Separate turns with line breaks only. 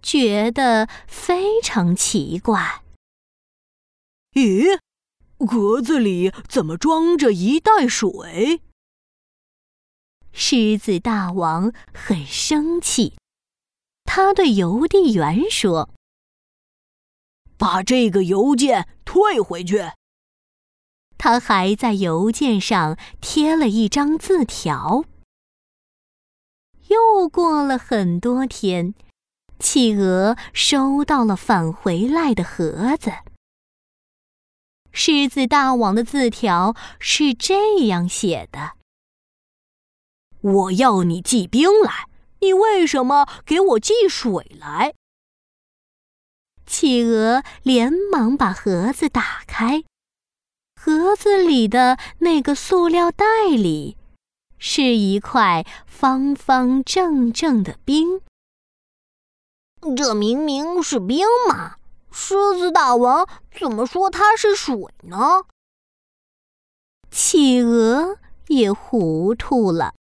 觉得非常奇怪。
咦，盒子里怎么装着一袋水？
狮子大王很生气，他对邮递员说：“
把这个邮件退回去。”
他还在邮件上贴了一张字条。又过了很多天，企鹅收到了返回来的盒子。狮子大王的字条是这样写的：“
我要你寄兵来，你为什么给我寄水来？”
企鹅连忙把盒子打开，盒子里的那个塑料袋里是一块方方正正的冰。
这明明是冰嘛，狮子大王怎么说它是水呢？
企鹅也糊涂了。